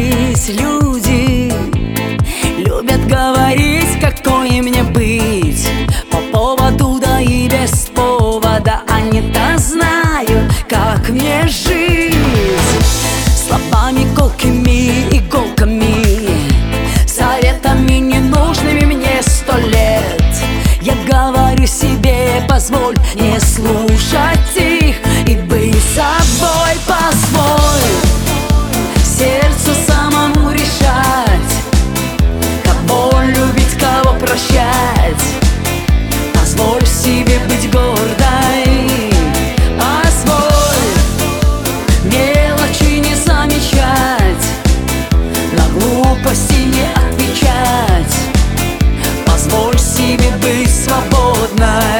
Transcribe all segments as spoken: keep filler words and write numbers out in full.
собрались люди, любят говорить, какой мне быть, по поводу да и без повода. Они-то знают, как мне жить. Словами колкими, иголками, советами ненужными мне сто лет. Я говорю себе, позволь не слушать их и быть собой. Позволь сердцу самому решать, кого любить, кого прощать. Позволь себе быть гордой, позволь мелочи не замечать, на глупости не отвечать. Позволь себе быть свободной,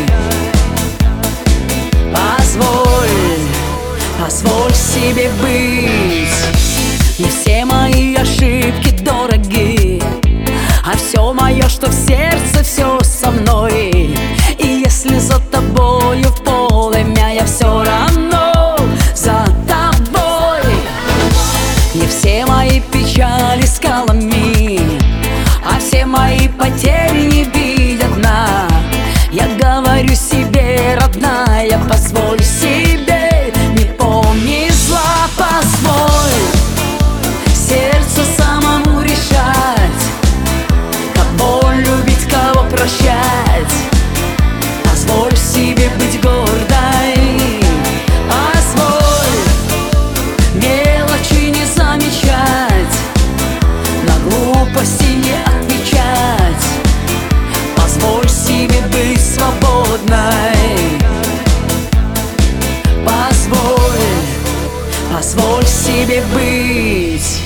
позволь, позволь себе быть. Не все мои ошибки дороги, а все мое, что в сердце, все со мной. И если за тобою в полымя, я все равно за тобой. Не все мои печали скалами, а все мои потери не видят дна. Я говорю себе, родная, позволь себе, не помни зла. Позволь сердцу самому решать, кого любить, кого прощать. Позволь себе быть гордой, позволь мелочи не замечать, на глупости не отвечать. Позволь себе быть свободной, позволь, позволь себе быть.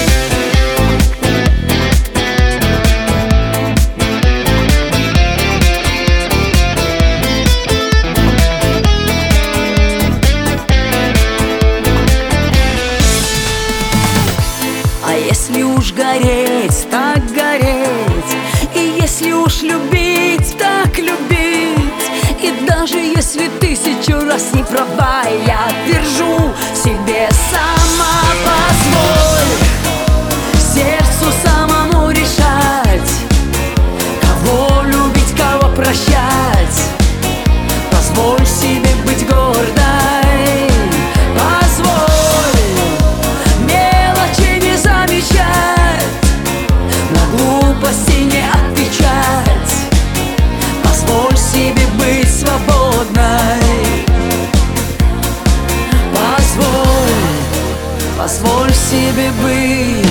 А если уж гореть, так гореть, и если уж любить, так любить. И даже если тысячу раз не права, я твержу себе сама. Позволь сердцу самому решать, кого любить, кого прощать. Позволь себе быть гордой, позволь мелочи не замечать, на глупости не отвечать. Позволь себе быть свободной, позволь, позволь себе быть.